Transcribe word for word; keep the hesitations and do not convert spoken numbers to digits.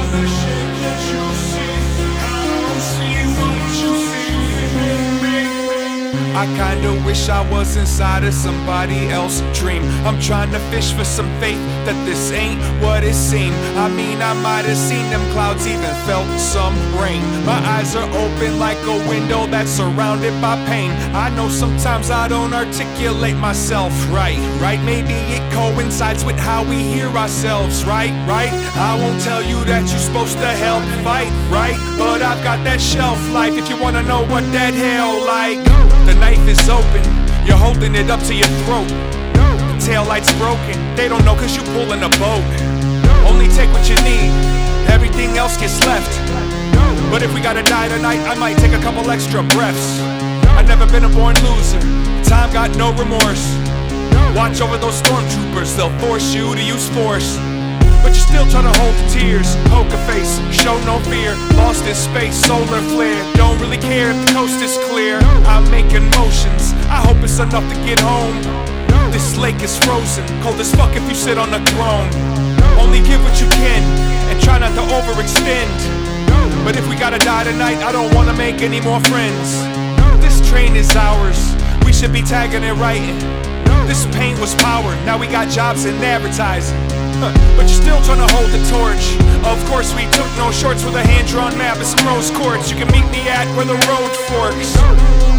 the shit that you see. I don't see what you see in me. I kinda wish I was inside of somebody else's dream. I'm trying to fish for some faith that this ain't what it seemed. I mean, I might have seen them clouds, even felt some rain. My eyes are open like a window that's surrounded by pain. I know sometimes I don't articulate myself right, right? Maybe it coincides with how we hear ourselves, right, right? I won't tell you that you're supposed to help fight, right? But I've got that shelf life if you wanna know what that hell like. The knife is open, you're holding it up to your throat. The tail light's broken, they don't know cause you pulling a boat. Only take what you need, everything else gets left. But if we gotta die tonight, I might take a couple extra breaths. I've never been a born loser, time got no remorse. Watch over those stormtroopers, they'll force you to use force. But you're still trying to hold the tears, poker face, show no fear. Lost in space, solar flare, don't really care if the coast is clear. I'm making motions, I hope it's enough to get home. This lake is frozen, cold as fuck if you sit on the throne. Only give what you can, and try not to overextend. But if we gotta die tonight, I don't wanna make any more friends. This train is ours, we should be tagging and writing. This pain was power, now we got jobs in advertising. Huh. But you're still trying to hold the torch. Of course we took no shorts with a hand-drawn map and some rose quartz. You can meet me at where the road forks.